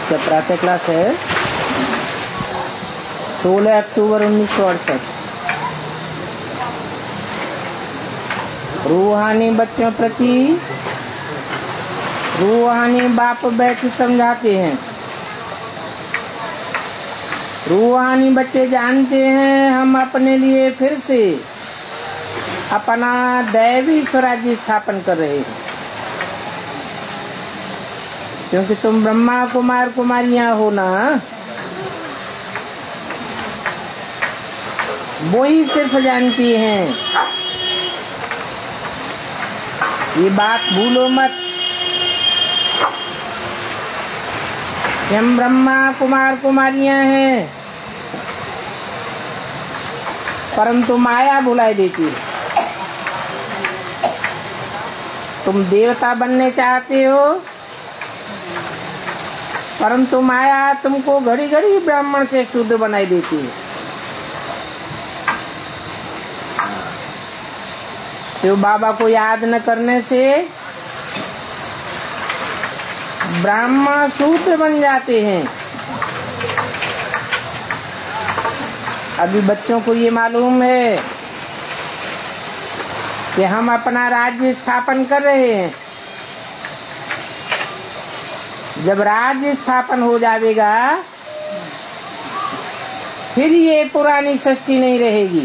क्या प्रातः क्लास है 16 अक्टूबर 1968। रूहानी बच्चों प्रति रूहानी बाप बैठ समझाते हैं। रूहानी बच्चे जानते हैं हम अपने लिए फिर से अपना दैवी स्वराज्य स्थापन कर रहे हैं, क्योंकि तुम ब्रह्मा कुमार कुमारियां हो ना, वो ही सिर्फ जानती हैं। ये बात भूलो मत कि हम ब्रह्मा कुमार कुमारियां हैं, परंतु माया भुलाई देती है। तुम देवता बनने चाहते हो, परंतु माया तुमको घड़ी घड़ी ब्राह्मण से शूद्र बनाई देती है। शिव बाबा को याद न करने से ब्राह्मण शूद्र बन जाते हैं। अभी बच्चों को ये मालूम है कि हम अपना राज्य स्थापन कर रहे हैं। जब राज्य स्थापन हो जाएगा फिर ये पुरानी सृष्टि नहीं रहेगी।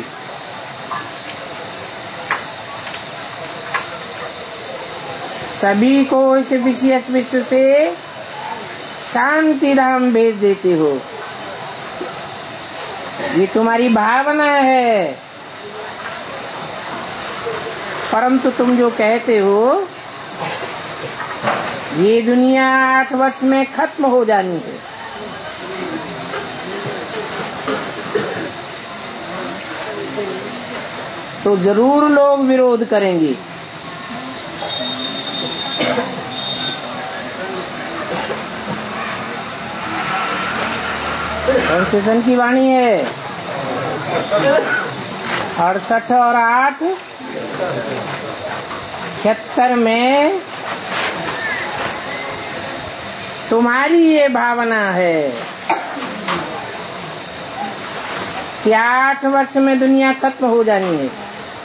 सभी को इस विशेष विश्व से शांति धाम भेज देते हो। ये तुम्हारी भावना है, परंतु तुम जो कहते हो ये दुनिया 8 वर्ष में खत्म हो जानी है, तो जरूर लोग विरोध करेंगे। कौन से सन की वाणी है? 68 और 8 76 में तुम्हारी ये भावना है कि 8 वर्ष में दुनिया खत्म हो जानी है।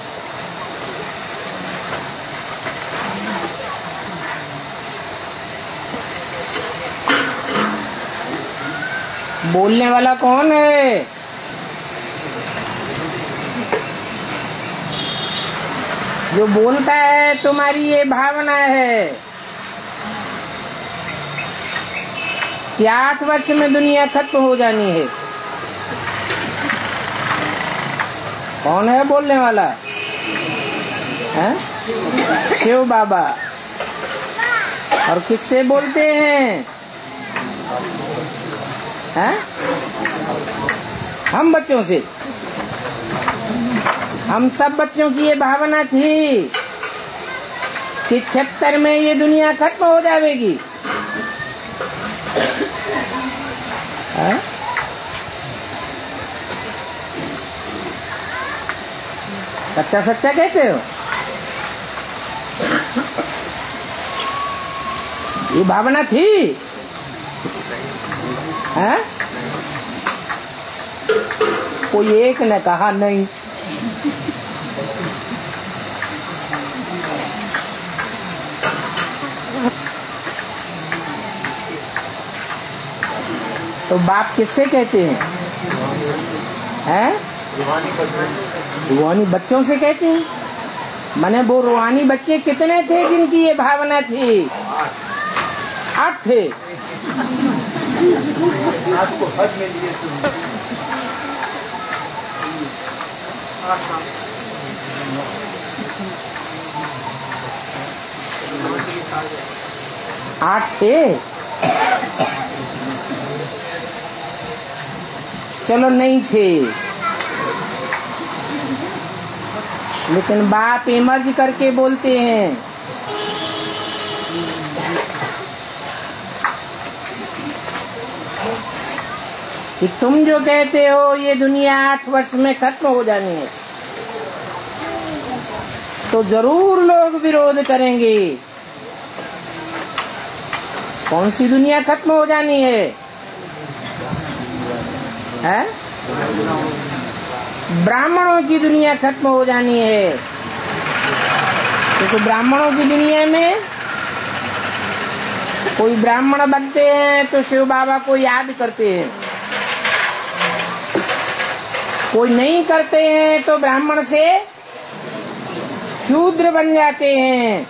बोलने वाला कौन है? जो बोलता है तुम्हारी ये भावना है कि 8 वर्ष में दुनिया खत्म हो जानी है। कौन है बोलने वाला? है शिव बाबा। और किससे बोलते हैं? हैं? हम बच्चों से। हम सब बच्चों की ये भावना थी कि 76 में ये दुनिया खत्म हो जाएगी। सच्चा सच्चा कहते हो? ये भावना थी? है? कोई एक ने कहा नहीं। तो बाप किससे कहते हैं? हैं? रूहानी बच्चों से कहते हैं। माने वो रूहानी बच्चे कितने थे जिनकी ये भावना थी? 8 थे। आपको हज में लिए 8 थे। चलो नहीं थे, लेकिन बाप इमर्ज करके बोलते हैं कि तुम जो कहते हो ये दुनिया 8 वर्ष में खत्म हो जानी है, तो जरूर लोग विरोध करेंगे। कौन सी दुनिया खत्म हो जानी है? ब्राह्मणों की दुनिया खत्म हो जानी है। क्योंकि ब्राह्मणों की दुनिया में कोई ब्राह्मण बनते हैं तो शिव बाबा को याद करते हैं, कोई नहीं करते हैं तो ब्राह्मण से शूद्र बन जाते हैं,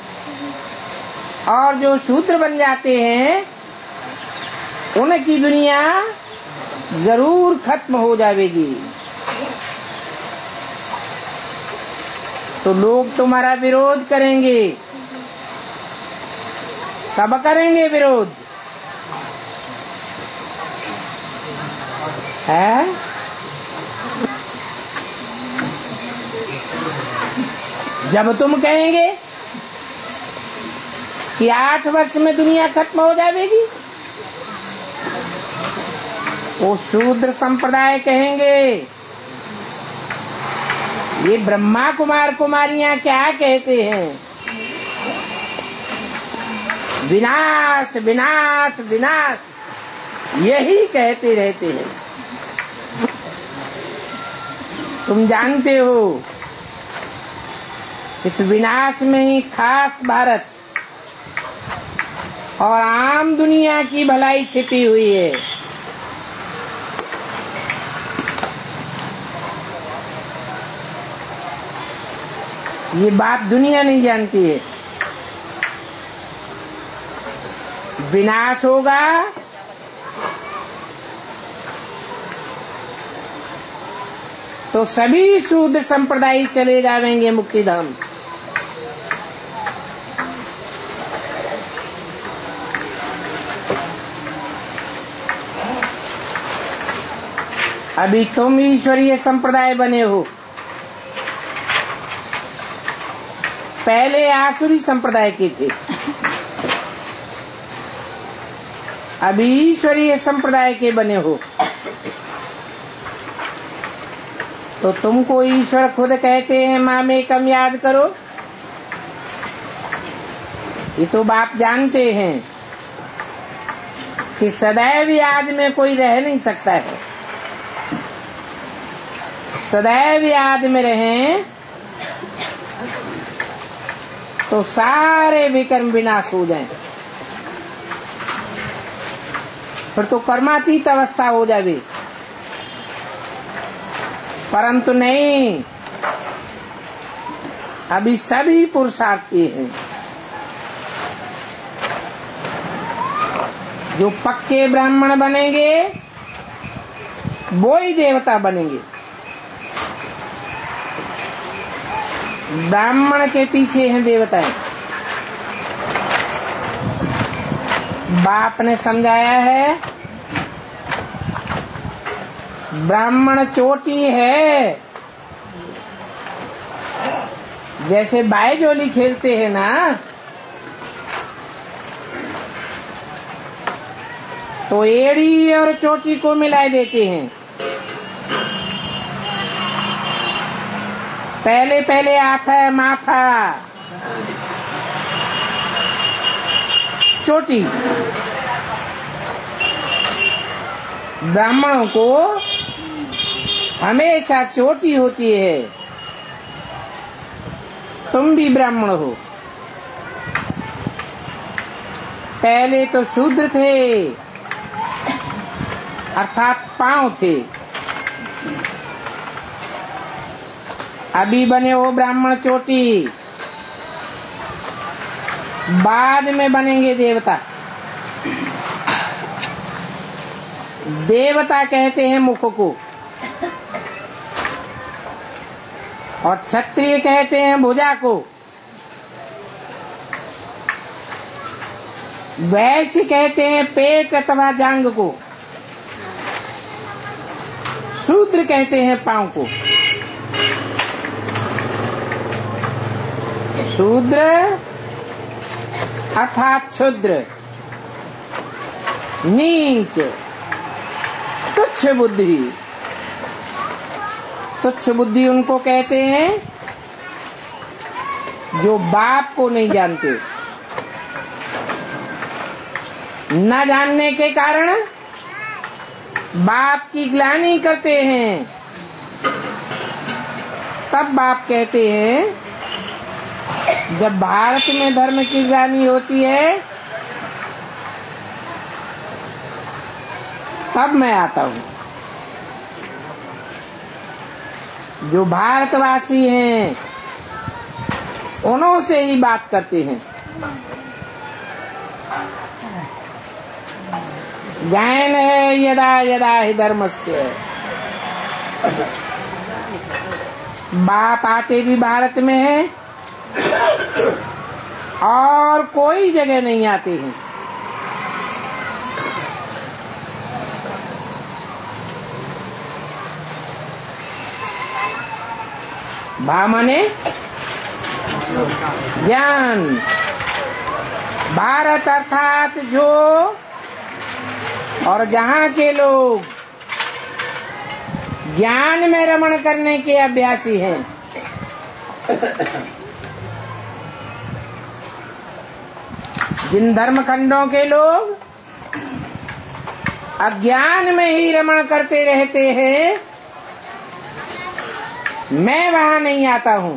और जो शूद्र बन जाते हैं उनकी दुनिया जरूर खत्म हो जाएगी। तो लोग तुम्हारा विरोध करेंगे। कब करेंगे विरोध? है? जब तुम कहेंगे कि 8 वर्ष में दुनिया खत्म हो जाएगी, वो शूद्र संप्रदाय कहेंगे ये ब्रह्मा कुमार कुमारियां क्या कहते हैं, विनाश विनाश विनाश, यही कहते रहते हैं। तुम जानते हो इस विनाश में ही खास भारत और आम दुनिया की भलाई छिपी हुई है। ये बात दुनिया नहीं जानती है। विनाश होगा तो सभी शूद्र संप्रदाय चले जाएंगे मुक्ति धाम। अभी तुम ईश्वरीय संप्रदाय बने हो, पहले आसुरी संप्रदाय के थे, अभी ईश्वरीय संप्रदाय के बने हो। तो तुमको ईश्वर खुद कहते हैं माँ में कम याद करो। ये तो बाप जानते हैं कि सदैव याद में कोई रह नहीं सकता है। सदैव याद में रहें तो सारे विकर्म विनाश हो जाएं, फिर तो कर्मातीत अवस्था हो जाए। परंतु नहीं, अभी सभी पुरुषार्थी हैं। जो पक्के ब्राह्मण बनेंगे वो ही देवता बनेंगे। ब्राह्मण के पीछे हैं देवताएं। बाप ने समझाया है ब्राह्मण चोटी है। जैसे बायजोली खेलते हैं ना, तो एड़ी और चोटी को मिला देते हैं। पहले पहले आता है माथा, चोटी। ब्राह्मणों को हमेशा चोटी होती है। तुम भी ब्राह्मण हो। पहले तो शूद्र थे, अर्थात पांव थे। अभी बने हो ब्राह्मण चोटी, बाद में बनेंगे देवता। देवता कहते हैं मुख को, और क्षत्रिय कहते हैं भुजा को, वैश्य कहते हैं पेट अथवा जांग को, शूद्र कहते हैं पांव को। शूद्र अर्थात क्षुद्र, नीच, तुच्छ बुद्धि। तुच्छ बुद्धि उनको कहते हैं जो बाप को नहीं जानते। न जानने के कारण बाप की ग्लानि करते हैं। तब बाप कहते हैं जब भारत में धर्म की ग्लानि होती है तब मैं आता हूँ। जो भारतवासी हैं उन्हों से ही बात करते हैं। ज्ञान है यदा यदा हि धर्मस्य। बाप आते भी भारत में है और कोई जगह नहीं आते हैं। भा माने ज्ञान। भारत अर्थात जो और जहाँ के लोग ज्ञान में रमण करने के अभ्यासी हैं। जिन धर्मखंडों के लोग अज्ञान में ही रमण करते रहते हैं, मैं वहां नहीं आता हूँ।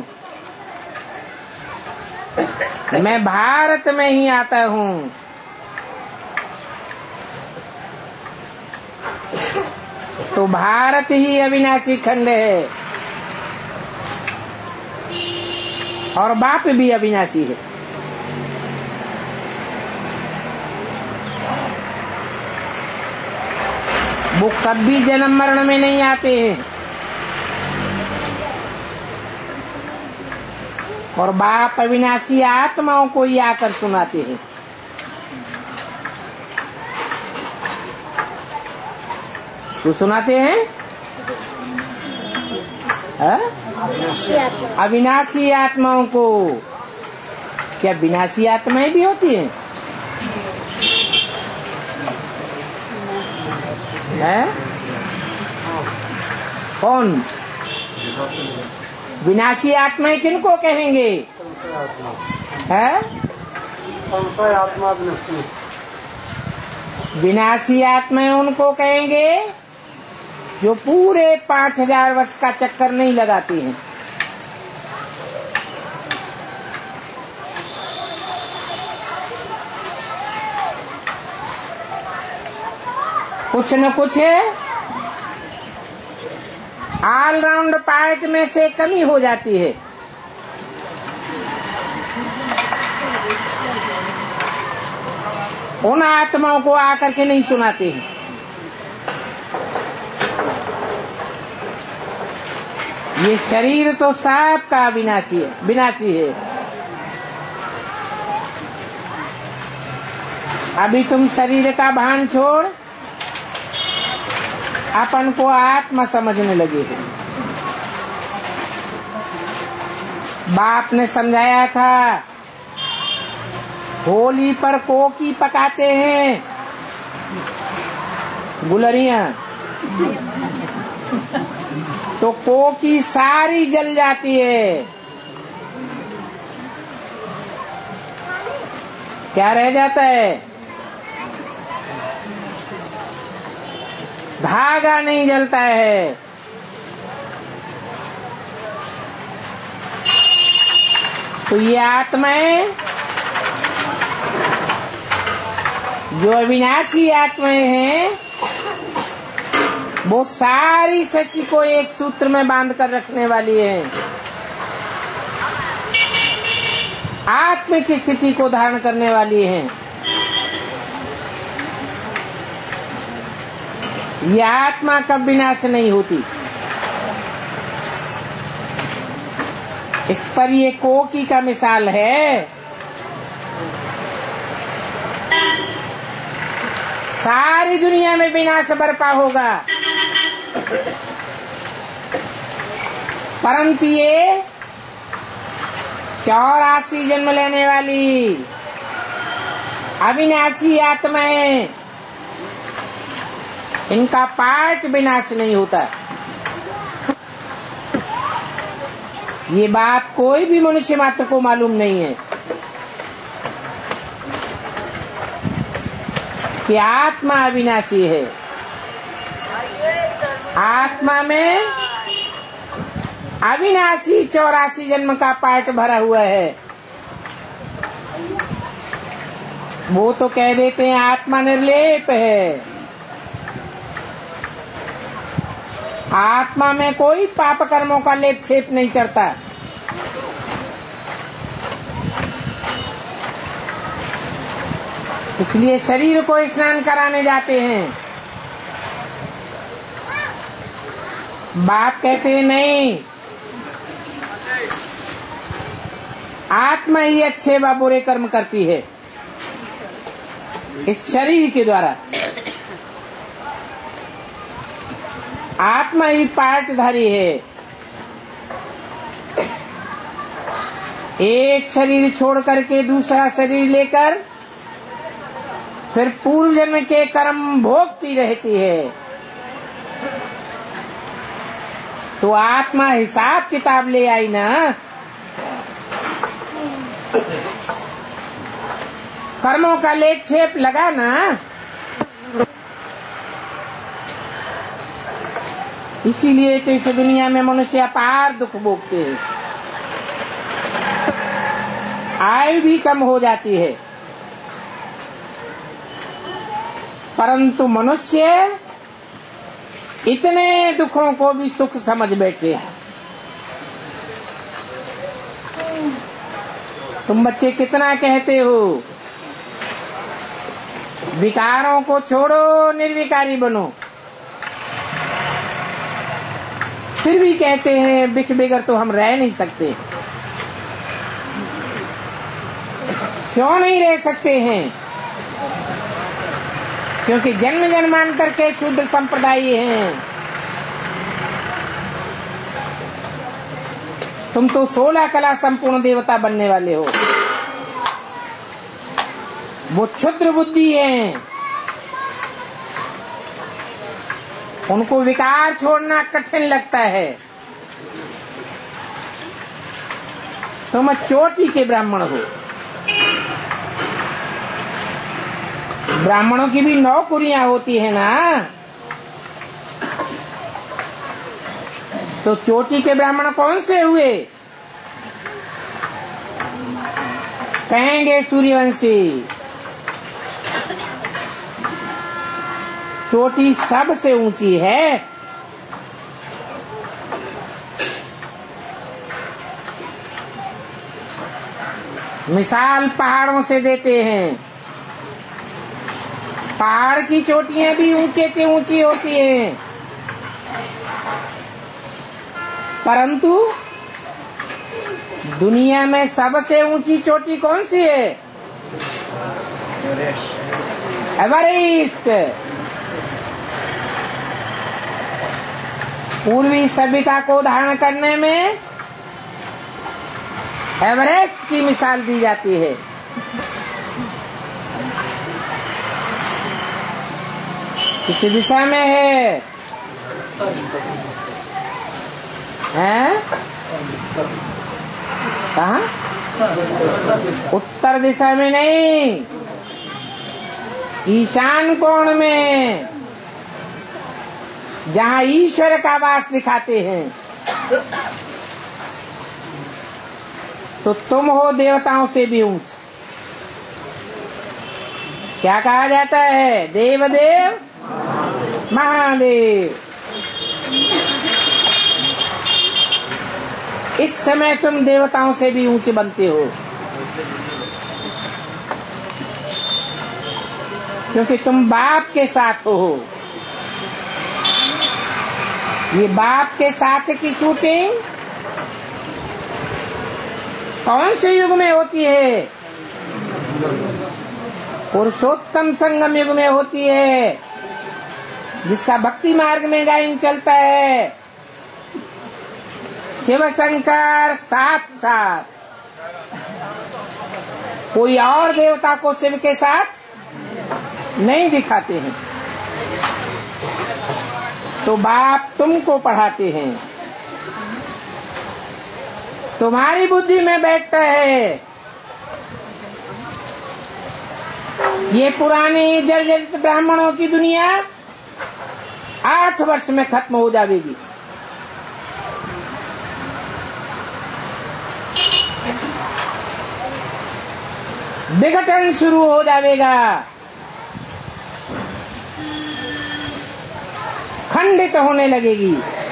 मैं भारत में ही आता हूँ। तो भारत ही अविनाशी खंड है और बाप भी अविनाशी है। वो कभी जन्म मरण में नहीं आते हैं और बाप अविनाशी आत्माओं को ही आकर सुनाते हैं। तो सुनाते हैं अविनाशी आत्माओं को। क्या विनाशी आत्माएं भी होती हैं? कौन विनाशी आत्माएं किनको कहेंगे? आत्मा विनाशी आत्माएं उनको कहेंगे जो पूरे 5000 वर्ष का चक्कर नहीं लगाती हैं। कुछ न कुछ ऑलराउंड पार्ट में से कमी हो जाती है। उन आत्माओं को आकर के नहीं सुनाते हैं। ये शरीर तो सबका विनाशी है। अभी तुम शरीर का भान छोड़ अपन को आत्मा समझने लगे हो। बाप ने समझाया था होली पर कोकी पकाते हैं, गुलरियां, तो कोकी सारी जल जाती है। क्या रह जाता है? धागा नहीं जलता है। तो ये आत्माएं जो अविनाशी आत्माएं हैं वो सारी सृष्टि को एक सूत्र में बांध कर रखने वाली है। आत्म की स्थिति को धारण करने वाली है। ये आत्मा कब विनाश नहीं होती। इस पर ये कोकी का मिसाल है। सारी दुनिया में विनाश बरपा होगा, परंतु ये 84 जन्म लेने वाली अविनाशी आत्माएं, इनका पार्ट विनाश नहीं होता। ये बात कोई भी मनुष्य मात्र को मालूम नहीं है। कि आत्मा अविनाशी है। आत्मा में अविनाशी 84 जन्म का पार्ट भरा हुआ है। वो तो कह देते हैं आत्मा निर्लेप है, आत्मा में कोई पाप कर्मों का लेप छेप नहीं चढ़ता। इसलिए शरीर को स्नान कराने जाते हैं। बाप कहते हैं नहीं, आत्मा ही अच्छे व बुरे कर्म करती है इस शरीर के द्वारा। आत्मा ही पार्टधारी है। एक शरीर छोड़ करके दूसरा शरीर लेकर फिर पूर्व जन्म के कर्म भोगती रहती है। तो आत्मा हिसाब किताब ले आई ना। कर्मों का लेप छेप लगा ना। इसीलिए तो इस दुनिया में मनुष्य अपार दुख भोगते हैं, आयु भी कम हो जाती है। परंतु मनुष्य इतने दुखों को भी सुख समझ बैठे हैं। तुम बच्चे कितना कहते हो विकारों को छोड़ो, निर्विकारी बनो, फिर भी कहते हैं बिख बिगर तो हम रह नहीं सकते। क्यों नहीं रह सकते हैं? क्योंकि जन्म जन्मांतर के शूद्र संप्रदाय हैं। तुम तो 16 कला संपूर्ण देवता बनने वाले हो। वो क्षुद्र बुद्धि हैं, उनको विकार छोड़ना कठिन लगता है। तुम चोटी के ब्राह्मण हो। ब्राह्मणों की भी नौकरियां होती है ना। तो चोटी के ब्राह्मण कौन से हुए? कहेंगे सूर्यवंशी। चोटी सबसे ऊंची है। मिसाल पहाड़ों से देते हैं। पहाड़ की चोटियां भी ऊंचे से ऊंची होती हैं, परंतु दुनिया में सबसे ऊंची चोटी कौन सी है? एवरेस्ट। पूर्वी सभ्यता को धारण करने में एवरेस्ट की मिसाल दी जाती है। किस दिशा में है? हैं? कहाँ? उत्तर दिशा में नहीं, ईशान कोण में, जहाँ ईश्वर का वास दिखाते हैं। तो तुम हो देवताओं से भी ऊंच। क्या कहा जाता है? देवदेव महादेव। इस समय तुम देवताओं से भी ऊंचे बनते हो, क्योंकि तुम बाप के साथ हो। ये बाप के साथ की शूटिंग कौन से युग में होती है? पुरुषोत्तम संगम युग में होती है, जिसका भक्ति मार्ग में गायन चलता है। शिव शंकर साथ साथ, कोई और देवता को शिव के साथ नहीं दिखाते हैं। तो बाप तुमको पढ़ाते हैं, तुम्हारी बुद्धि में बैठता है। ये पुराने जर्जरित ब्राह्मणों की दुनिया 8 वर्ष में खत्म हो जाएगी। विघटन शुरू हो जाएगा, खंडित होने लगेगी।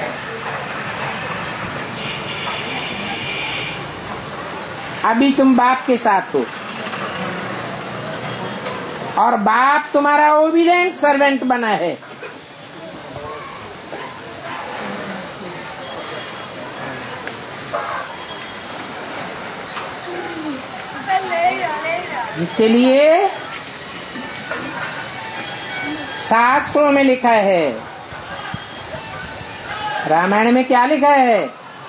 अभी तुम बाप के साथ हो और बाप तुम्हारा ओबीडिएंट सर्वेंट बना है। जिसके लिए शास्त्रों में लिखा है। रामायण में क्या लिखा है?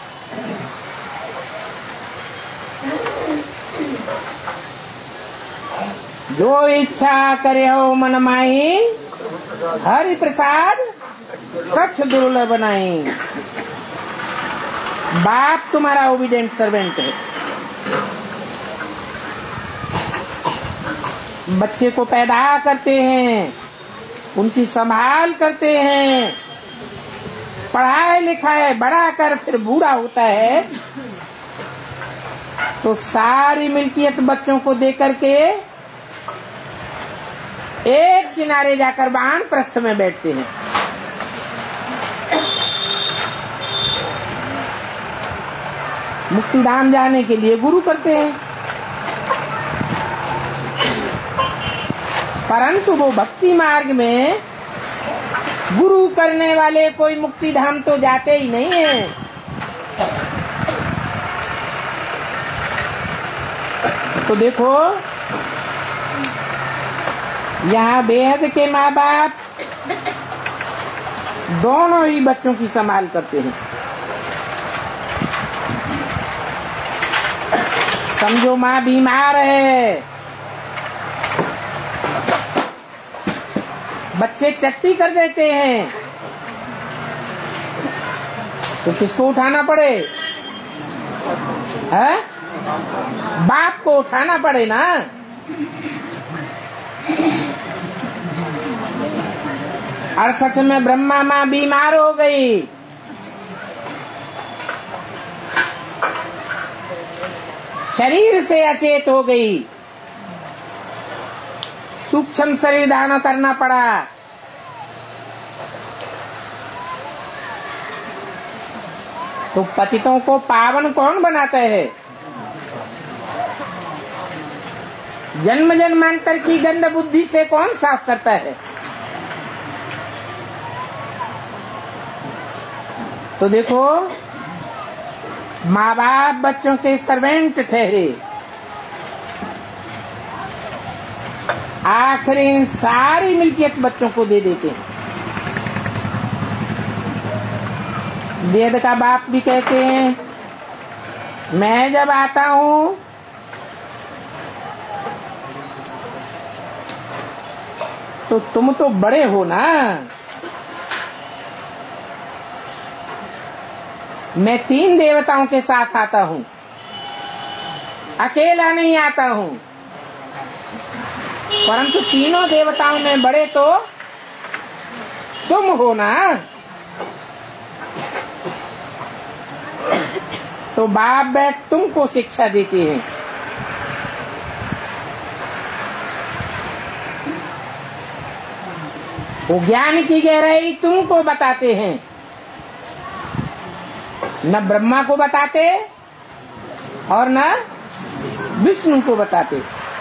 जो इच्छा करे हो मन माही, हरि प्रसाद कछ दुर्लभ बनाई। बाप तुम्हारा ओबीडिएंट सर्वेंट है। बच्चे को पैदा करते हैं, उनकी संभाल करते हैं, पढ़ाई लिखाई बड़ा कर फिर बूढ़ा होता है तो सारी मिल्कियत बच्चों को दे करके एक किनारे जाकर वानप्रस्थ में बैठते हैं। मुक्तिधाम जाने के लिए गुरु करते हैं, परंतु वो भक्ति मार्ग में गुरु करने वाले कोई मुक्तिधाम तो जाते ही नहीं है। तो देखो यहाँ बेहद के माँ बाप दोनों ही बच्चों की संभाल करते हैं। समझो माँ बीमार है, बच्चे टट्टी कर देते हैं तो किसको उठाना पड़े? है? बाप को उठाना पड़े ना। अड़सठ में ब्रह्मा माँ बीमार हो गई, शरीर से अचेत हो गई, सूक्ष्म शरीर धारण करना पड़ा। तो पतितों को पावन कौन बनाता है? जन्म जन्मांतर की गंद बुद्धि से कौन साफ करता है? तो देखो माँ बाप बच्चों के सर्वेंट ठहरे, आखिर सारी मिल्कियत बच्चों को दे देते हैं। वेद का बाप भी कहते हैं मैं जब आता हूँ तो तुम तो बड़े हो ना, मैं 3 देवताओं के साथ आता हूँ, अकेला नहीं आता हूँ, परंतु तीनों देवताओं में बड़े तो तुम हो ना। तो बाप बैठ तुमको शिक्षा देते हैं। वो ज्ञान की गहराई तुमको बताते हैं, न ब्रह्मा को बताते और न विष्णु को बताते।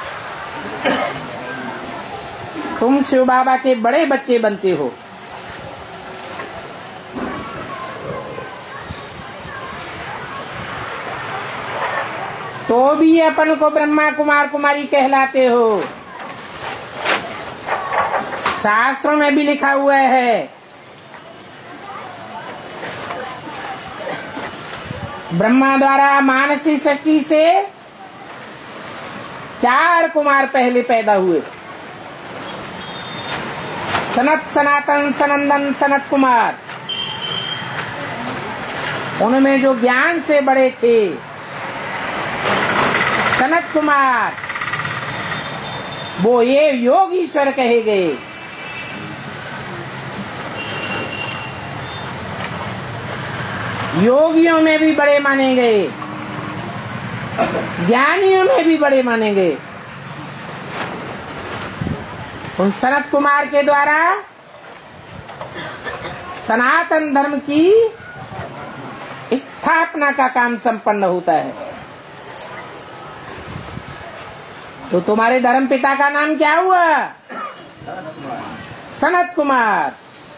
तुम शिव बाबा के बड़े बच्चे बनते हो। तो भी अपन को ब्रह्मा कुमार कुमारी कहलाते हो। शास्त्रों में भी लिखा हुआ है ब्रह्मा द्वारा मानसी सृष्टि से 4 कुमार पहले पैदा हुए, सनत सनातन सनंदन सनत कुमार। उनमें जो ज्ञान से बड़े थे सनत कुमार, वो ये योग ईश्वर कहे गए। योगियों में भी बड़े माने गए, ज्ञानियों में भी बड़े माने गए। उन सनत कुमार के द्वारा सनातन धर्म की स्थापना का काम संपन्न होता है। तो तुम्हारे धर्म पिता का नाम क्या हुआ? सनत कुमार।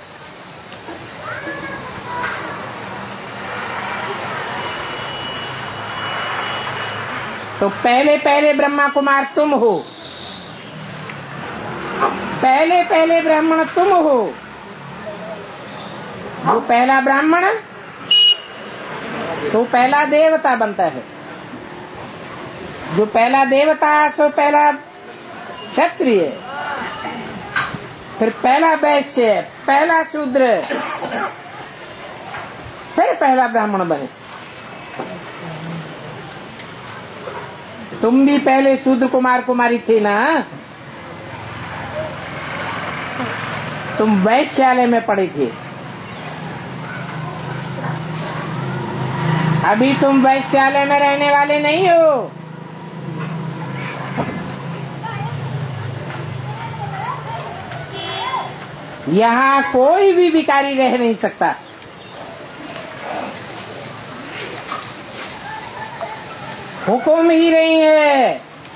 तो पहले पहले ब्रह्मा कुमार तुम हो, पहले पहले ब्राह्मण तुम हो। जो पहला ब्राह्मण सो पहला देवता बनता है, जो पहला देवता सो पहला क्षत्रिय, फिर पहला वैश्य, पहला शूद्र, फिर पहला ब्राह्मण बने। तुम भी पहले शूद्र कुमार कुमारी थे ना? तुम वैश्यालय में पढ़े थे, अभी तुम वैश्यालय में रहने वाले नहीं हो। यहाँ कोई भी भिखारी रह नहीं सकता। हुक्म ही नहीं है,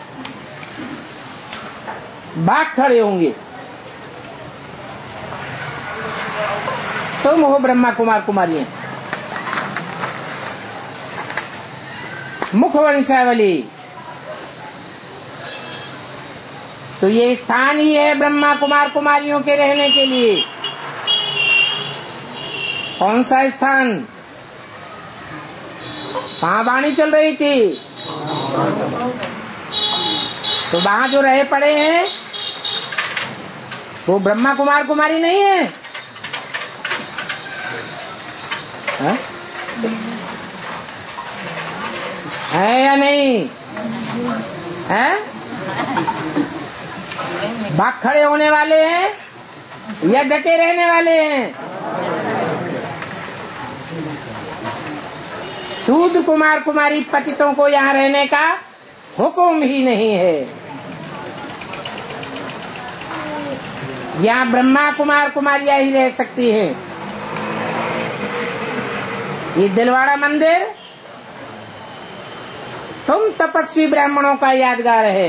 भाग खड़े होंगे। तुम हो ब्रह्मा कुमार कुमारियां, मुखवंशावली। तो ये स्थान ही है ब्रह्मा कुमार कुमारियों के रहने के लिए। कौन सा स्थान? वहां वाणी चल रही थी, तो वहां जो रहे पड़े हैं वो ब्रह्मा कुमार कुमारी नहीं है, है या नहीं है? भाग खड़े होने वाले हैं या डटे रहने वाले हैं? शूद्र कुमार कुमारी पतितों को यहाँ रहने का हुक्म ही नहीं है। यहाँ ब्रह्मा कुमार कुमारियां ही रह सकती हैं। ये दिलवाड़ा मंदिर तुम तपस्वी ब्राह्मणों का यादगार है।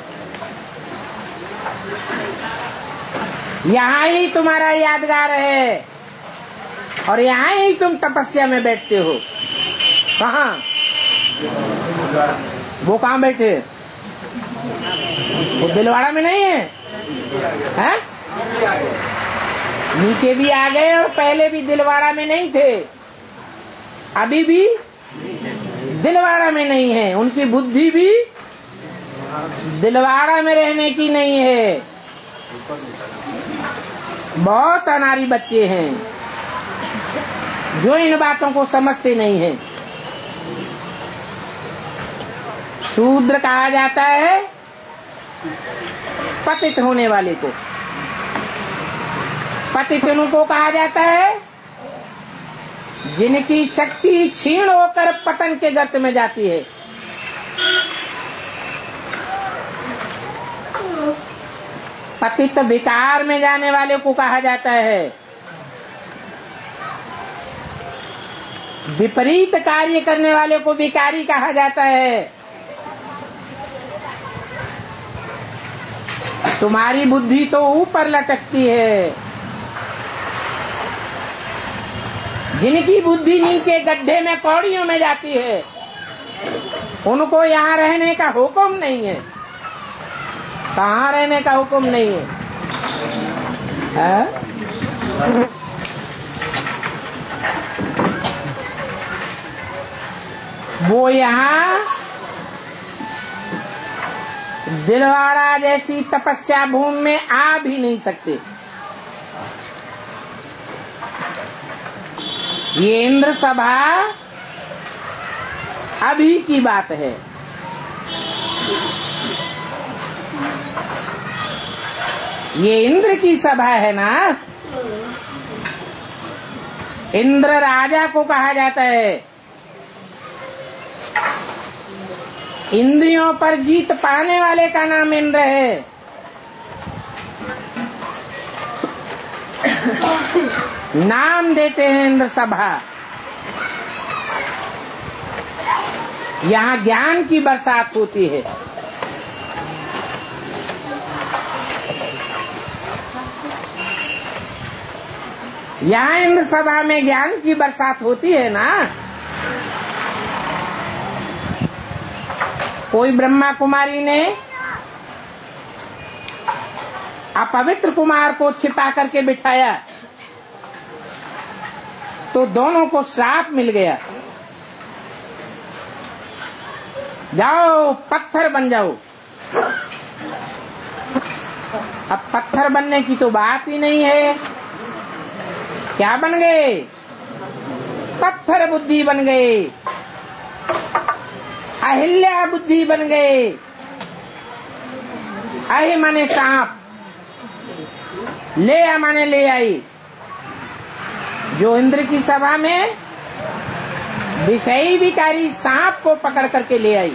यहाँ ही तुम्हारा यादगार है और यहाँ ही तुम तपस्या में बैठते हो। कहाँ? वो कहाँ बैठे? वो दिलवाड़ा में नहीं है, है? नीचे भी आ गए और पहले भी दिलवाड़ा में नहीं थे, अभी भी दिलवाड़ा में नहीं है। उनकी बुद्धि भी दिलवाड़ा में रहने की नहीं है। बहुत अनाड़ी बच्चे हैं जो इन बातों को समझते नहीं हैं। शूद्र कहा जाता है पतित होने वाले को, पतित उनको कहा जाता है जिनकी शक्ति क्षीण होकर पतन के गर्त में जाती है। पतित विकार में जाने वाले को कहा जाता है। विपरीत कार्य करने वाले को विकारी कहा जाता है। तुम्हारी बुद्धि तो ऊपर लटकती है, जिनकी बुद्धि नीचे गड्ढे में कौड़ियों में जाती है उनको यहाँ रहने का हुक्म नहीं है। कहाँ रहने का हुक्म नहीं है, है? वो यहाँ दिलवाड़ा जैसी तपस्या भूमि में आ भी नहीं सकते। ये इंद्र सभा अभी की बात है। ये इंद्र की सभा है ना। इंद्र राजा को कहा जाता है। इंद्रियों पर जीत पाने वाले का नाम इंद्र है। नाम देते हैं इंद्र सभा। यहाँ ज्ञान की बरसात होती है। यहाँ इंद्र सभा में ज्ञान की बरसात होती है ना। कोई ब्रह्मा कुमारी ने अपवित्र कुमार को छिपा करके बिठाया तो दोनों को श्राप मिल गया, जाओ पत्थर बन जाओ। अब पत्थर बनने की तो बात ही नहीं है। क्या बन गए? पत्थर बुद्धि बन गए, अहिल्या बुद्धि बन गए। अहि माने सांप, ले माने ले आई। जो इंद्र की सभा में विषयी विकारी सांप को पकड़ करके ले आई,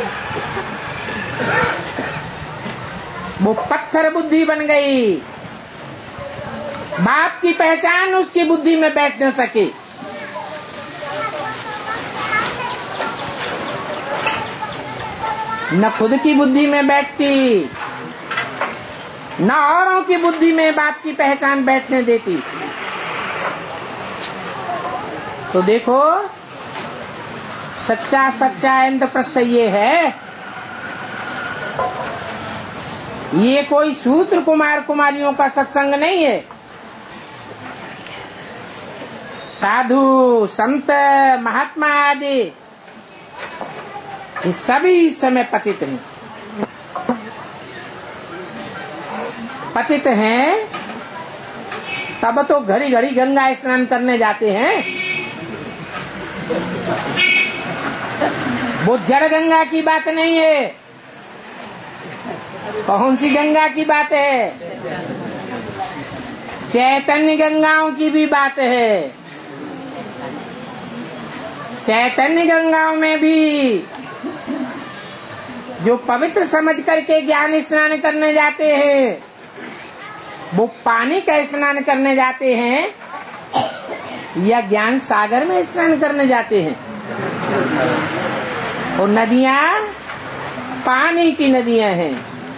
वो पत्थर बुद्धि बन गई। बाप की पहचान उसकी बुद्धि में बैठ न सके। न खुद की बुद्धि में बैठती, न औरों की बुद्धि में बाप की पहचान बैठने देती। तो देखो, सच्चा इंद्रप्रस्थ ये है। ये कोई शूद्र कुमार कुमारियों का सत्संग नहीं है। साधु संत महात्मा आदि ये सभी इस समय पतित हैं। पतित हैं तब तो घड़ी घड़ी गंगा स्नान करने जाते हैं। वो जड़ गंगा की बात नहीं है। कौन सी गंगा की बात है? चैतन्य गंगाओं की भी बात है। चैतन्य गंगाओं में भी जो पवित्र समझ करके ज्ञान स्नान करने जाते हैं, वो पानी का स्नान करने जाते हैं या ज्ञान सागर में स्नान करने जाते हैं। और नदियां पानी की नदियां हैं।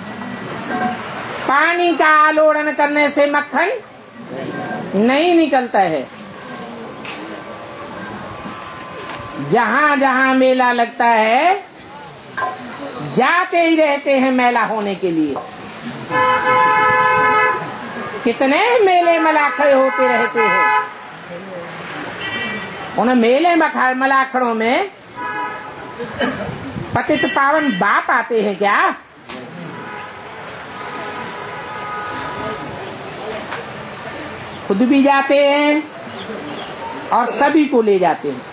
पानी का आलोड़न करने से मक्खन नहीं निकलता है। जहाँ जहाँ मेला लगता है जाते ही रहते हैं मेला होने के लिए। कितने मेले मलाखड़े होते रहते हैं। उन मेले मलाखड़ों में पतित पावन बाप आते हैं क्या? खुद भी जाते हैं और सभी को ले जाते हैं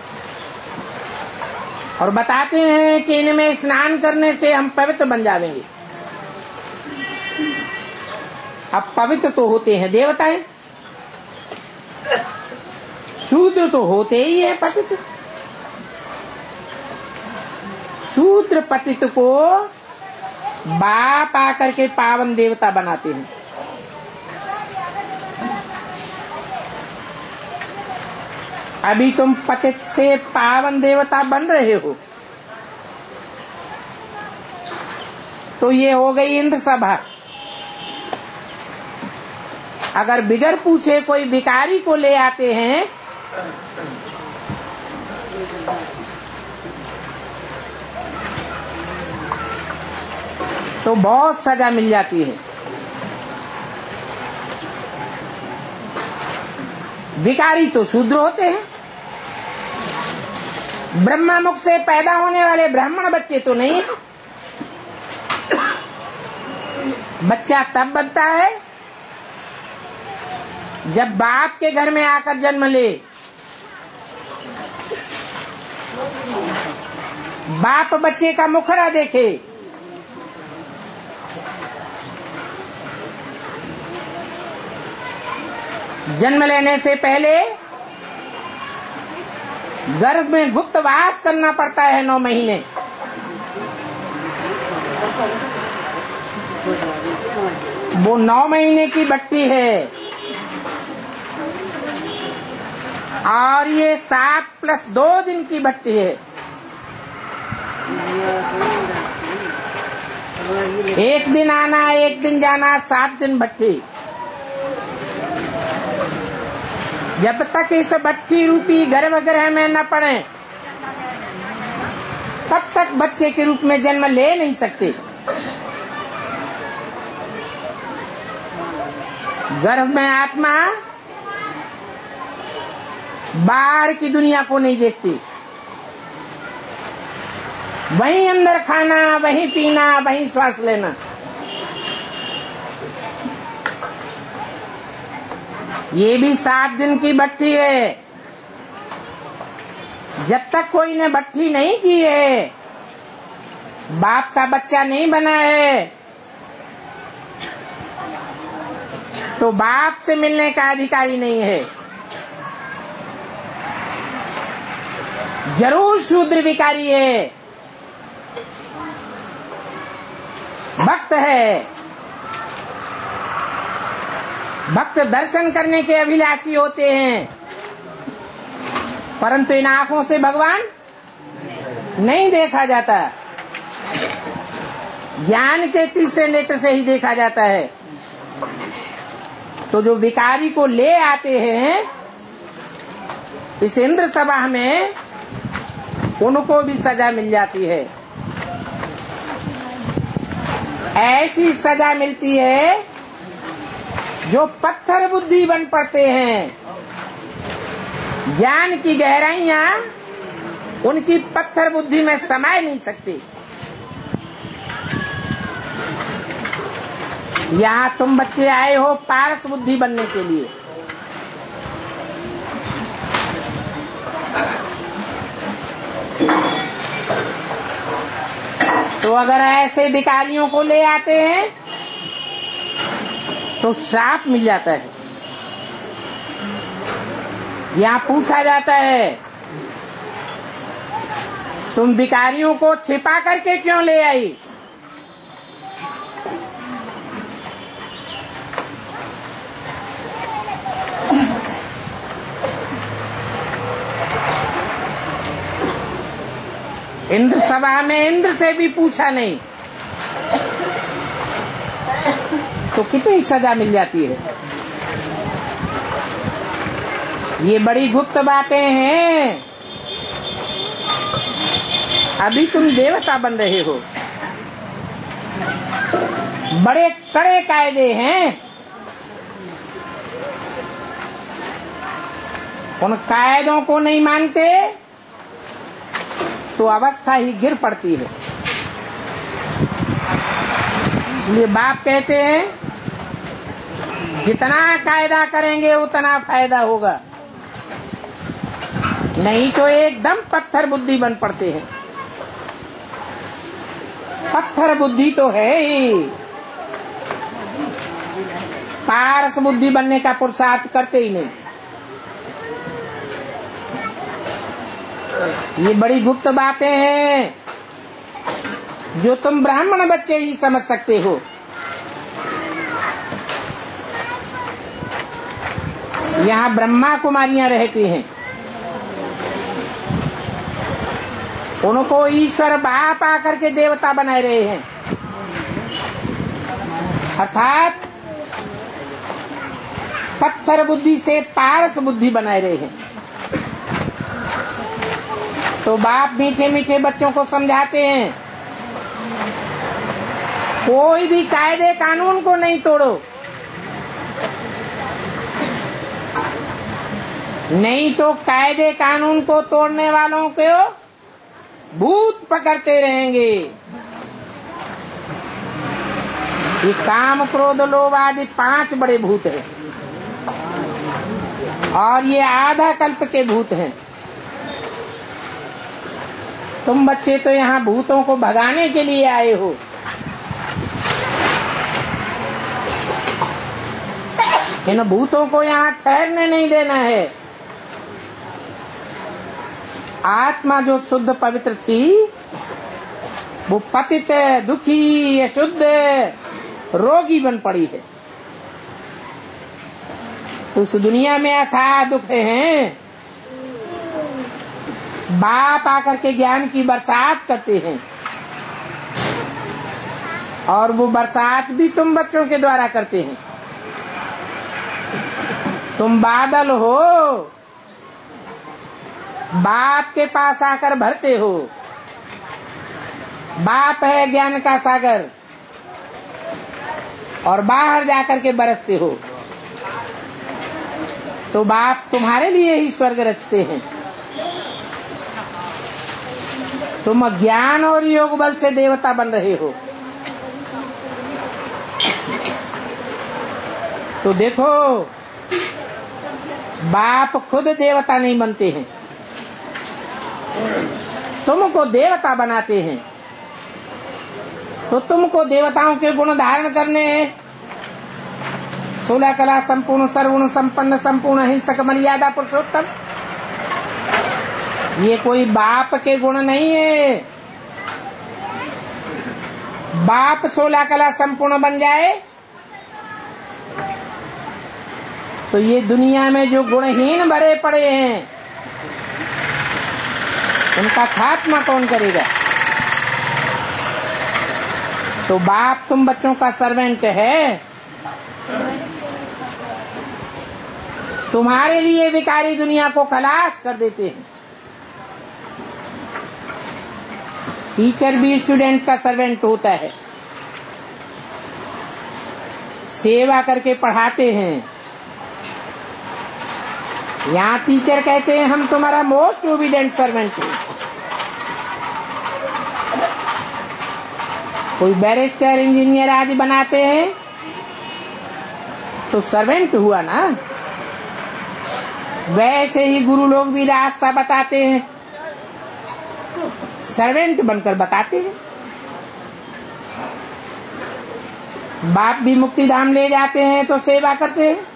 और बताते हैं कि इनमें स्नान करने से हम पवित्र बन जाएंगे। अब पवित्र तो होते हैं देवताएं, शूद्र तो होते ही है पतित। शूद्र पतित को बाप आकर के पावन देवता बनाते हैं। अभी तुम पतित से पावन देवता बन रहे हो। तो ये हो गई इंद्र सभा। अगर बिगर पूछे कोई भिखारी को ले आते हैं तो बहुत सजा मिल जाती है। भिखारी तो शूद्र होते हैं। ब्रह्मा मुख से पैदा होने वाले ब्राह्मण बच्चे तो नहीं। बच्चा तब बनता है जब बाप के घर में आकर जन्म ले। बाप बच्चे का मुखड़ा देखे, जन्म लेने से पहले गर्भ में गुप्तवास करना पड़ता है 9 महीने। वो 9 महीने की भट्टी है और ये 7 + 2 दिन की भट्टी है। एक दिन आना, एक दिन जाना, 7 दिन भट्टी। जब तक इस भट्टी रूपी गर्भगृह में न पड़े तब तक बच्चे के रूप में जन्म ले नहीं सकते। गर्भ में आत्मा बाहर की दुनिया को नहीं देखती। वहीं अंदर खाना, वहीं पीना, वहीं श्वास लेना। ये भी 7 दिन की भट्टी है। जब तक कोई ने भट्टी नहीं की है, बाप का बच्चा नहीं बना है, तो बाप से मिलने का अधिकारी नहीं है। जरूर शूद्र विकारी है, भक्त है। भक्त दर्शन करने के अभिलाषी होते हैं, परंतु इन आंखों से भगवान नहीं देखा जाता। ज्ञान के तीसरे नेत्र से ही देखा जाता है। तो जो विकारी को ले आते हैं इस इंद्र सभा में, उनको भी सजा मिल जाती है। ऐसी सजा मिलती है जो पत्थर बुद्धि बन पड़ते हैं। ज्ञान की गहराइयां उनकी पत्थर बुद्धि में समाये नहीं सकती। यहाँ तुम बच्चे आए हो पारस बुद्धि बनने के लिए। तो अगर ऐसे भिखारियों को ले आते हैं तो श्राप मिल जाता है। यहाँ पूछा जाता है, तुम भिखारियों को छिपा करके क्यों ले आई? इंद्र सभा में इंद्र से भी पूछा नहीं तो कितनी सजा मिल जाती है। ये बड़ी गुप्त बातें हैं। अभी तुम देवता बन रहे हो, बड़े कड़े कायदे हैं। उन कायदों को नहीं मानते तो अवस्था ही गिर पड़ती है। इसलिए बाप कहते हैं जितना कायदा करेंगे उतना फायदा होगा, नहीं तो एकदम पत्थर बुद्धि बन पड़ते हैं। पत्थर बुद्धि तो है ही, पारस बुद्धि बनने का पुरुषार्थ करते ही नहीं। ये बड़ी गुप्त बातें हैं जो तुम ब्राह्मण बच्चे ही समझ सकते हो। यहाँ ब्रह्मा कुमारियां रहती हैं, उनको ईश्वर बाप आकर के देवता बनाए रहे हैं, अर्थात पत्थर बुद्धि से पारस बुद्धि बनाए रहे हैं। तो बाप मीठे मीठे बच्चों को समझाते हैं, कोई भी कायदे कानून को नहीं तोड़ो, नहीं तो कायदे कानून को तोड़ने वालों को भूत पकड़ते रहेंगे। ये काम क्रोध लोभ आदि 5 बड़े भूत हैं और ये आधा कल्प के भूत हैं। तुम बच्चे तो यहाँ भूतों को भगाने के लिए आए हो। इन भूतों को यहाँ ठहरने नहीं देना है। आत्मा जो शुद्ध पवित्र थी वो पतित, दुखी, अशुद्ध, रोगी बन पड़ी है। तो उस दुनिया में अथाह दुख हैं। बाप आकर के ज्ञान की बरसात करते हैं और वो बरसात भी तुम बच्चों के द्वारा करते हैं। तुम बादल हो, बाप के पास आकर भरते हो। बाप है ज्ञान का सागर और बाहर जाकर के बरसते हो। तो बाप तुम्हारे लिए ही स्वर्ग रचते हैं। तुम ज्ञान और योग बल से देवता बन रहे हो। तो देखो, बाप खुद देवता नहीं बनते हैं, तुमको देवता बनाते हैं। तो तुमको देवताओं के गुण धारण करने हैं। 16 कला संपूर्ण, सर्वगुण संपन्न, संपूर्ण अहिंसक, मर्यादा पुरुषोत्तम। ये कोई बाप के गुण नहीं है। बाप 16 कला संपूर्ण बन जाए तो ये दुनिया में जो गुणहीन भरे पड़े हैं उनका खात्मा कौन करेगा? तो बाप तुम बच्चों का सर्वेंट है। तुम्हारे लिए विकारी दुनिया को खलास कर देते हैं। टीचर भी स्टूडेंट का सर्वेंट होता है, सेवा करके पढ़ाते हैं। यहाँ टीचर कहते हैं हम तुम्हारा मोस्ट ओबीडिएंट सर्वेंट है। कोई बैरिस्टर, इंजीनियर आदि बनाते हैं तो सर्वेंट हुआ ना। वैसे ही गुरु लोग भी रास्ता बताते हैं, सर्वेंट बनकर बताते हैं। बाप भी मुक्ति धाम ले जाते हैं तो सेवा करते हैं।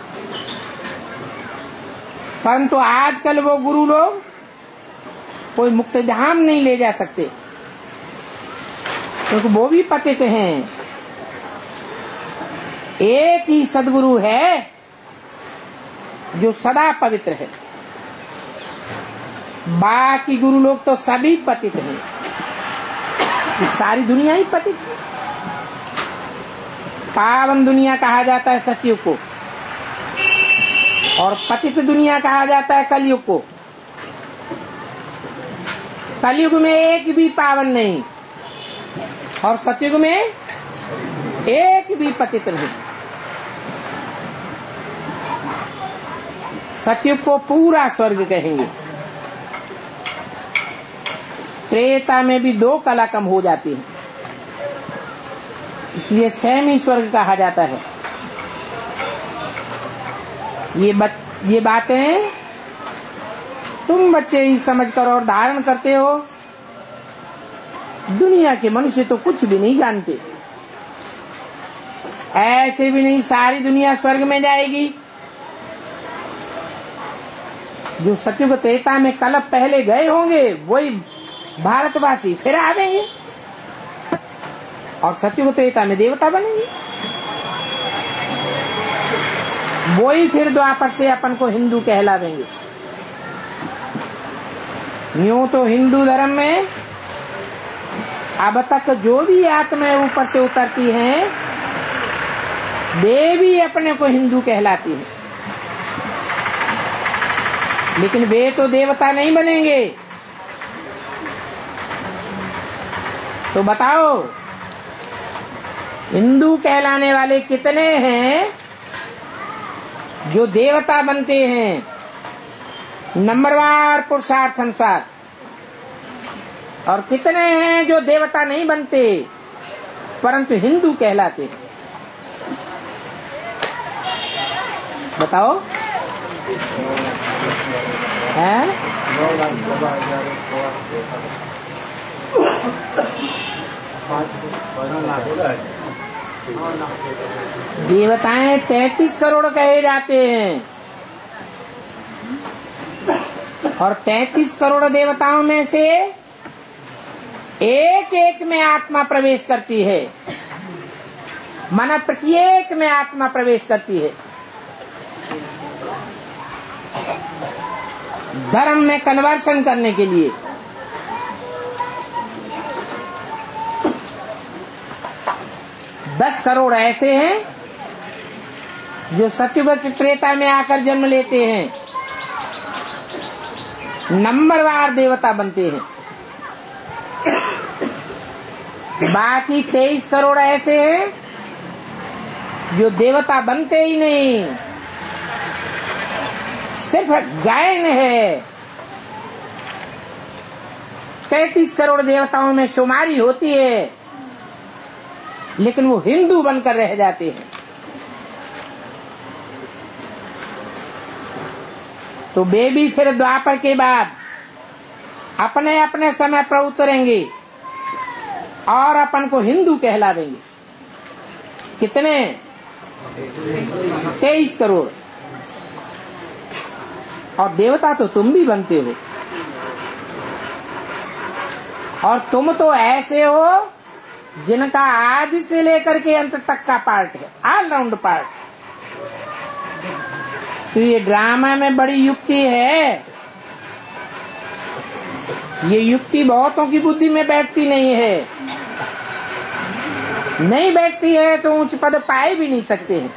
परंतु आजकल वो गुरु लोग कोई मुक्ति धाम नहीं ले जा सकते क्योंकि वो भी पतित हैं। एक ही सदगुरु है जो सदा पवित्र है। बाकी गुरु लोग तो सभी पतित हैं। सारी दुनिया ही पतित है। पावन दुनिया कहा जाता है सतयुग को और पतित दुनिया कहा जाता है कलयुग को। कलयुग में एक भी पावन नहीं और सतयुग में एक भी पतित नहीं। सतयुग को पूरा स्वर्ग कहेंगे। त्रेता में भी 2 कला कम हो जाती है, इसलिए सेमी स्वर्ग कहा जाता है। ये बातें तुम बच्चे ही समझ कर और धारण करते हो। दुनिया के मनुष्य तो कुछ भी नहीं जानते। ऐसे भी नहीं सारी दुनिया स्वर्ग में जाएगी। जो सतयुग त्रेता में कल्प पहले गए होंगे वही भारतवासी फिर आवेंगे और सतयुग त्रेता में देवता बनेंगे। वही फिर द्वापर से अपन को हिंदू कहलावेंगे। यूं तो हिंदू धर्म में अब तक जो भी आत्माएं ऊपर से उतरती हैं वे भी अपने को हिंदू कहलाती हैं, लेकिन वे तो देवता नहीं बनेंगे। तो बताओ हिंदू कहलाने वाले कितने हैं जो देवता बनते हैं नंबरवार पुरुषार्थ अनुसार, और कितने हैं जो देवता नहीं बनते परंतु हिंदू कहलाते हैं? बताओ हैं? देवताएं 33 करोड़ कहे जाते हैं, और 33 करोड़ देवताओं में से एक एक में आत्मा प्रवेश करती है, माना प्रत्येक में आत्मा प्रवेश करती है। धर्म में कन्वर्शन करने के लिए। दस करोड़ ऐसे हैं जो सतयुग से त्रेता में आकर जन्म लेते हैं, नंबरवार देवता बनते हैं। बाकी 23 करोड़ ऐसे हैं जो देवता बनते ही नहीं, सिर्फ गायन है। 33 करोड़ देवताओं में शुमारी होती है, लेकिन वो हिंदू बनकर रह जाते हैं। तो वे भी फिर द्वापर के बाद अपने अपने समय पर उतरेंगे और अपन को हिंदू कहलावेंगे। कितने? 23 करोड़। और देवता तो तुम भी बनते हो, और तुम तो ऐसे हो जिनका आदि से लेकर के अंत तक का पार्ट है, ऑलराउंड पार्ट। तो ये ड्रामा में बड़ी युक्ति है। ये युक्ति बहुतों की बुद्धि में बैठती नहीं है, नहीं बैठती है तो उच्च पद पाए भी नहीं सकते हैं।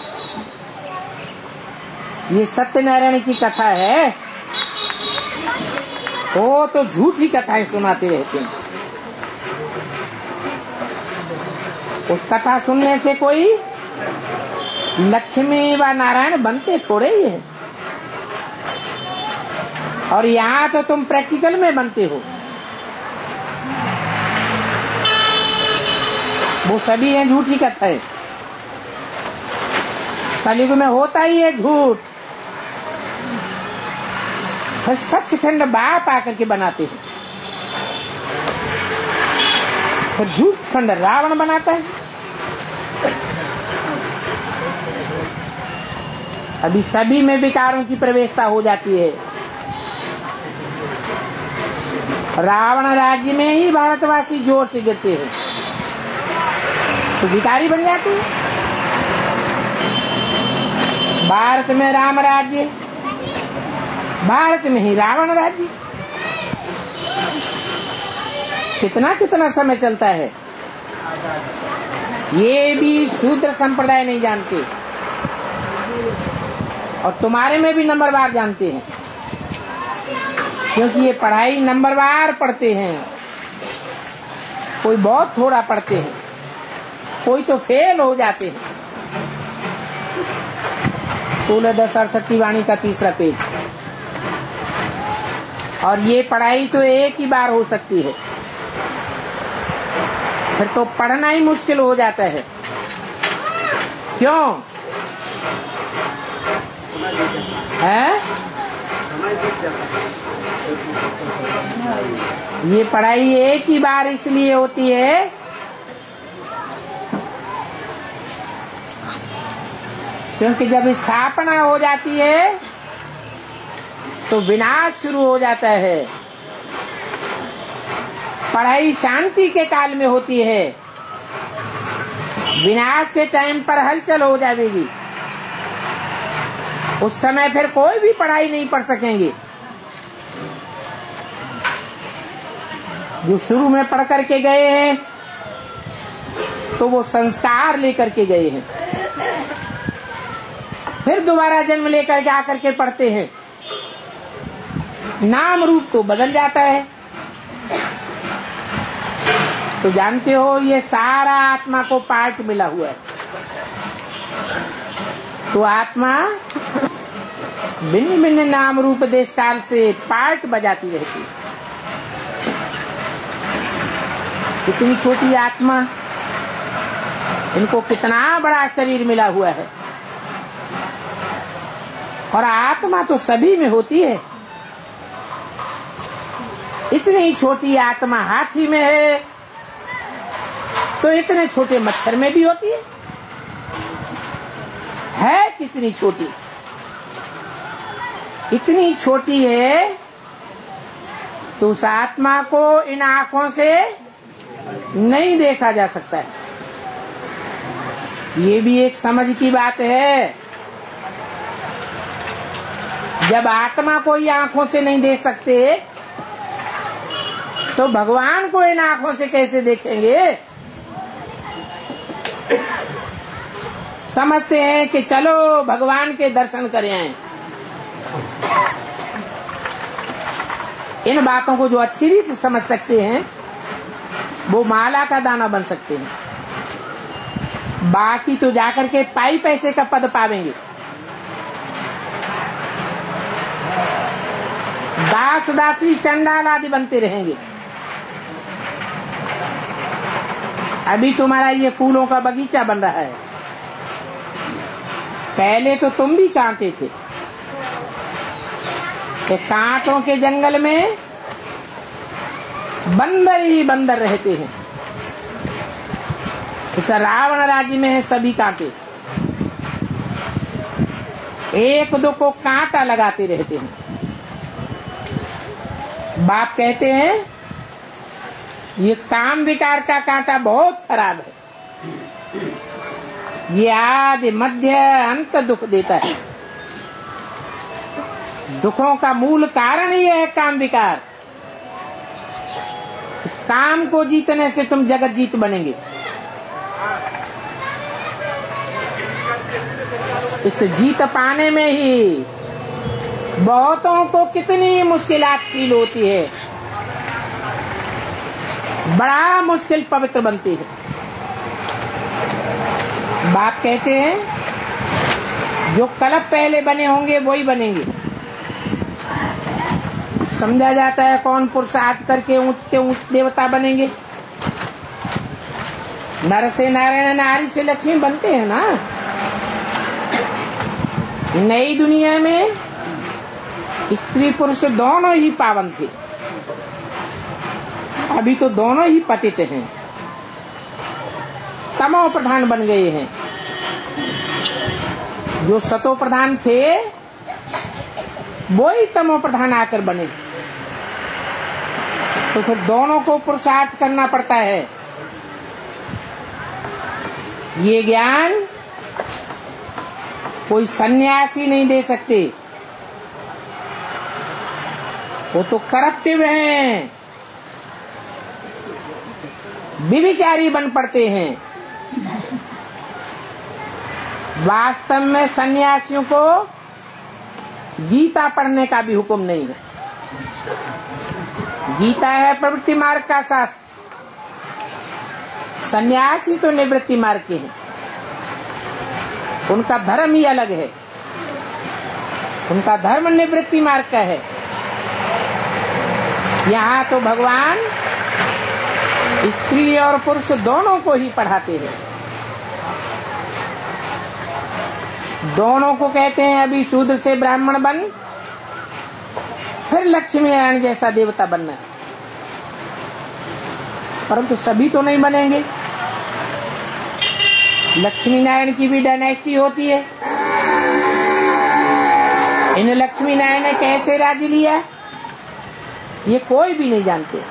ये सत्यनारायण की कथा है, वो तो झूठी कथाएं सुनाते रहते हैं। उस कथा सुनने से कोई लक्ष्मी व नारायण बनते थोड़े ही है। और यहाँ तो तुम प्रैक्टिकल में बनते हो। वो सभी है झूठी कथाएं। कलयुग में होता ही है झूठ, फिर सचखंड बाप आकर के बनाते हैं। फिर झूठ खंड रावण बनाता है। अभी सभी में विकारों की प्रवेशता हो जाती है। रावण राज्य में ही भारतवासी जोर से गिरते हैं तो विकारी बन जाते हैं। भारत में राम राज्य, भारत में ही रावण राज्य। कितना कितना समय चलता है, ये भी शूद्र संप्रदाय नहीं जानते, और तुम्हारे में भी नंबरवार जानते हैं, क्योंकि ये पढ़ाई नंबरवार पढ़ते हैं। कोई बहुत थोड़ा पढ़ते हैं, कोई तो फेल हो जाते हैं। 16-10-68 वाणी का 3रा पेज। और ये पढ़ाई तो एक ही बार हो सकती है, फिर तो पढ़ना ही मुश्किल हो जाता है। क्यों है? ये पढ़ाई एक ही बार इसलिए होती है क्योंकि जब स्थापना हो जाती है तो विनाश शुरू हो जाता है। पढ़ाई शांति के काल में होती है, विनाश के टाइम पर हलचल हो जाएगी। उस समय फिर कोई भी पढ़ाई नहीं पढ़ सकेंगे। जो शुरू में पढ़ करके गए हैं तो वो संस्कार लेकर के गए हैं, फिर दोबारा जन्म लेकर के आकर के पढ़ते हैं। नाम रूप तो बदल जाता है। तो जानते हो ये सारा आत्मा को पार्ट मिला हुआ है। तो आत्मा भिन्न भिन्न नाम रूप देश काल से पार्ट बजाती रहती है। इतनी छोटी आत्मा, इनको कितना बड़ा शरीर मिला हुआ है। और आत्मा तो सभी में होती है। इतनी छोटी आत्मा हाथी में है, तो इतने छोटे मच्छर में भी होती है कितनी छोटी, इतनी छोटी है। तो उस आत्मा को इन आंखों से नहीं देखा जा सकता है। ये भी एक समझ की बात है। जब आत्मा को ये आंखों से नहीं देख सकते तो भगवान को इन आंखों से कैसे देखेंगे। समझते हैं कि चलो भगवान के दर्शन करें आए। इन बातों को जो अच्छी रीति समझ सकते हैं वो माला का दाना बन सकते हैं। बाकी तो जाकर के पाई पैसे का पद पावेंगे। दास दासी चंडाल आदि बनते रहेंगे। अभी तुम्हारा ये फूलों का बगीचा बन रहा है, पहले तो तुम भी कांटे थे। कि कांटों के जंगल में बंदर ही बंदर रहते हैं। इस रावण राज्य में है सभी कांटे, एक दो को कांटा लगाते रहते हैं। बाप कहते हैं ये काम विकार का कांटा बहुत खराब है, ये आदि मध्य अंत दुख देता है। दुखों का मूल कारण ही है काम विकार। इस काम को जीतने से तुम जगत जीत बनेंगे। इस जीत पाने में ही बहुतों को कितनी मुश्किलात फील होती है, बड़ा मुश्किल पवित्र बनती है। बाप कहते हैं जो कल्प पहले बने होंगे वही बनेंगे। समझा जाता है कौन पुरुषार्थ करके ऊंच देवता बनेंगे। नर से नारायण, नारी से लक्ष्मी बनते हैं ना। नई दुनिया में स्त्री पुरुष दोनों ही पावन थे, अभी तो दोनों ही पतित हैं, तमो प्रधान बन गए हैं। जो सतो प्रधान थे वो ही तमो प्रधान आकर बने। तो फिर दोनों को पुरुषार्थ करना पड़ता है। ये ज्ञान कोई सन्यासी नहीं दे सकते, वो तो करप्टिव हैं, विभिचारी बन पड़ते हैं। वास्तव में सन्यासियों को गीता पढ़ने का भी हुक्म नहीं है। गीता है प्रवृत्ति मार्ग का शास्त्र, सन्यासी तो निवृत्ति मार्ग के हैं। उनका धर्म ही अलग है, उनका धर्म निवृत्ति मार्ग का है। यहाँ तो भगवान स्त्री और पुरुष दोनों को ही पढ़ाते हैं। दोनों को कहते हैं अभी शूद्र से ब्राह्मण बन, फिर लक्ष्मी नारायण जैसा देवता बनना है। परंतु सभी तो नहीं बनेंगे। लक्ष्मी नारायण की भी डायनेस्टी होती है। इन लक्ष्मी नारायण ने कैसे राज्य लिया ये कोई भी नहीं जानते।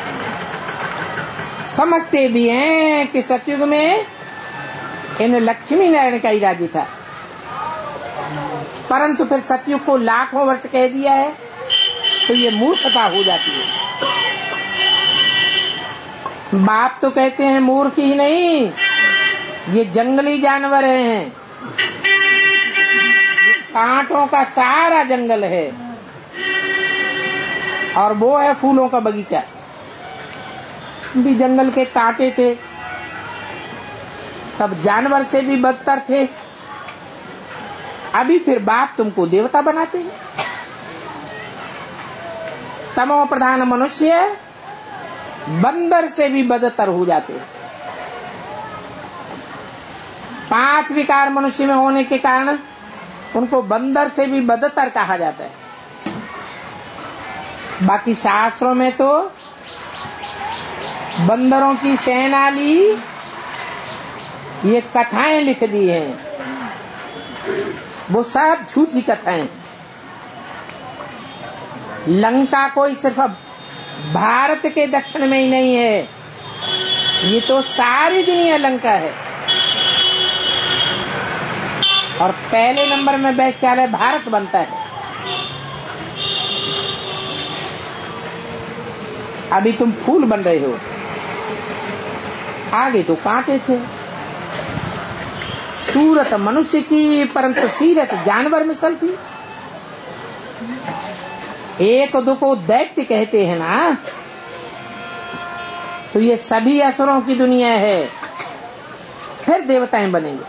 समझते भी हैं कि सतयुग में इन लक्ष्मी नारायण का ही राज्य था, परंतु फिर सतयुग को लाखों वर्ष कह दिया है तो ये मूर्खता हो जाती है। बाप तो कहते हैं मूर्ख ही नहीं, ये जंगली जानवर हैं, कांटों का सारा जंगल है और वो है फूलों का बगीचा। भी जंगल के कांटे थे, तब जानवर से भी बदतर थे। अभी फिर बाप तुमको देवता बनाते हैं। तमो प्रधान मनुष्य बंदर से भी बदतर हो जाते हैं। 5 विकार मनुष्य में होने के कारण उनको बंदर से भी बदतर कहा जाता है। बाकी शास्त्रों में तो बंदरों की सेना ली ये कथाएं लिख दी हैं, वो सब झूठी कथाएं। लंका कोई सिर्फ भारत के दक्षिण में ही नहीं है, ये तो सारी दुनिया लंका है। और पहले नंबर में वैश्यालय भारत बनता है। अभी तुम फूल बन रहे हो, आगे तो कांटे थे। सूरत मनुष्य की परंतु सीरत जानवर मिसल थी। एक दो को दैत्य कहते हैं ना, तो ये सभी असुरों की दुनिया है। फिर देवताएं बनेंगे।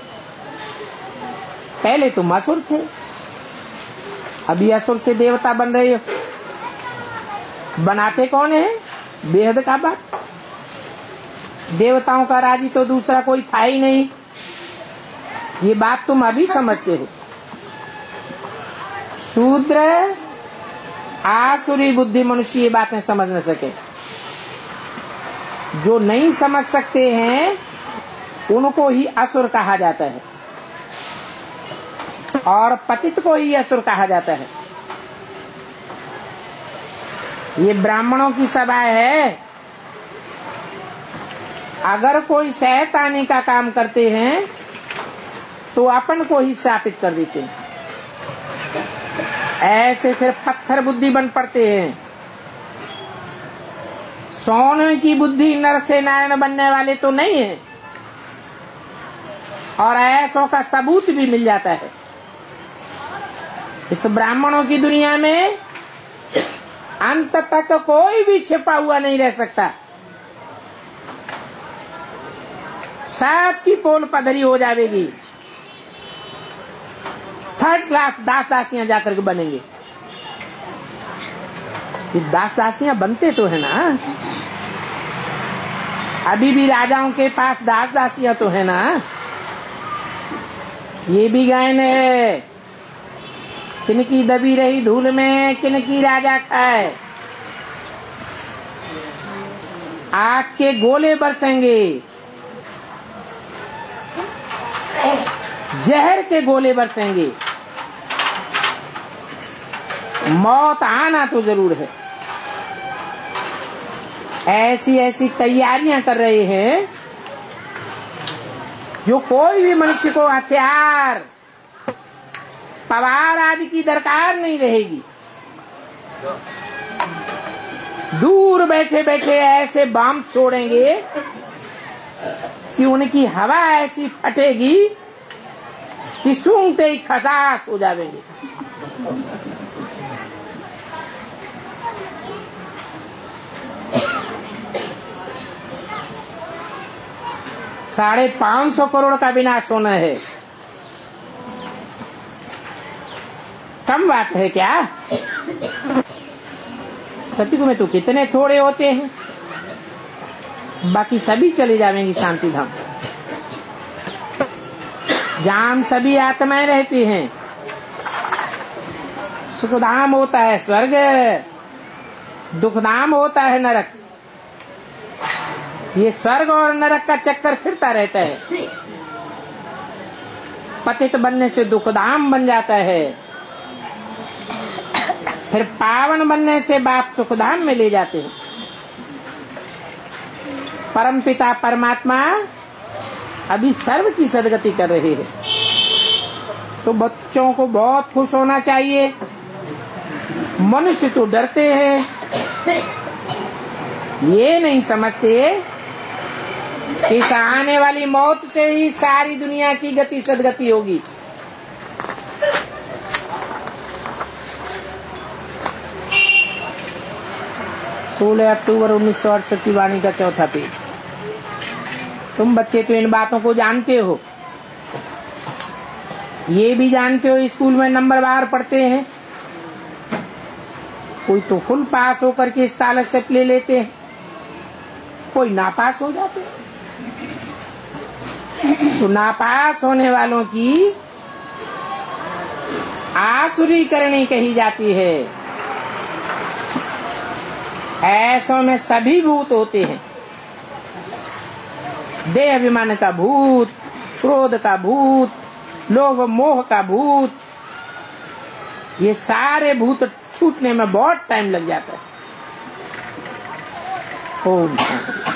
पहले तुम असुर थे, अभी असुर से देवता बन रहे हो। बनाते कौन है? बेहद का बात। देवताओं का राजी तो दूसरा कोई था ही नहीं। ये बात तुम अभी समझते हो। शूद्र आसुरी बुद्धि मनुष्य ये बातें समझ न सके। जो नहीं समझ सकते हैं उनको ही असुर कहा जाता है, और पतित को ही असुर कहा जाता है। ये ब्राह्मणों की सभा है। अगर कोई शैतानी का काम करते हैं तो अपन को ही शापित कर देते हैं। ऐसे फिर पत्थर बुद्धि बन पड़ते हैं। सोने की बुद्धि नर से नारायण बनने वाले तो नहीं है, और ऐसों का सबूत भी मिल जाता है। इस ब्राह्मणों की दुनिया में अंत तक कोई भी छिपा हुआ नहीं रह सकता। सबकी पोल पधरी हो जाएगी। थर्ड क्लास दास दासियां जाकर के बनेंगे। ये दास दासियां बनते तो है ना, अभी भी राजाओं के पास दास दासियां तो है ना। ये भी गायन है, किनकी दबी रही धूल में किनकी राजा खाए। आग के गोले बरसेंगे, जहर के गोले बरसेंगे। मौत आना तो जरूर है। ऐसी ऐसी तैयारियां कर रहे हैं जो कोई भी मनुष्य को हथियार पवार आदि की दरकार नहीं रहेगी। दूर बैठे बैठे ऐसे बम छोड़ेंगे कि उनकी हवा ऐसी फटेगी कि सूंघते ही खटास हो जाएंगे। 550 करोड़ का विनाश होना है। कम बात है क्या? सतयुग में तो कितने थोड़े होते हैं, बाकी सभी चले जाएंगी शांति धाम, जहां सभी आत्माएं रहती हैं। सुखधाम होता है स्वर्ग, दुखधाम होता है नरक। ये स्वर्ग और नरक का चक्कर फिरता रहता है। पतित बनने से दुखधाम बन जाता है, फिर पावन बनने से बाप सुखधाम में ले जाते हैं। परमपिता परमात्मा अभी सर्व की सदगति कर रहे हैं, तो बच्चों को बहुत खुश होना चाहिए। मनुष्य तो डरते हैं, ये नहीं समझते कि इस आने वाली मौत से ही सारी दुनिया की गति सदगति होगी। सोलह अक्टूबर 1968 की वाणी का चौथा पेज। तुम बच्चे तो इन बातों को जानते हो, ये भी जानते हो स्कूल में नंबर बाहर पढ़ते हैं। कोई तो फुल पास होकर के स्कॉलरशिप ले लेते हैं, कोई नापास हो जाते हैं। तो नापास होने वालों की आसुरी करनी कही जाती है। ऐसों में सभी भूत होते हैं, देह अभिमान का भूत, क्रोध का भूत, लोभ मोह का भूत, ये सारे भूत छूटने में बहुत टाइम लग जाता है। ओम शांति।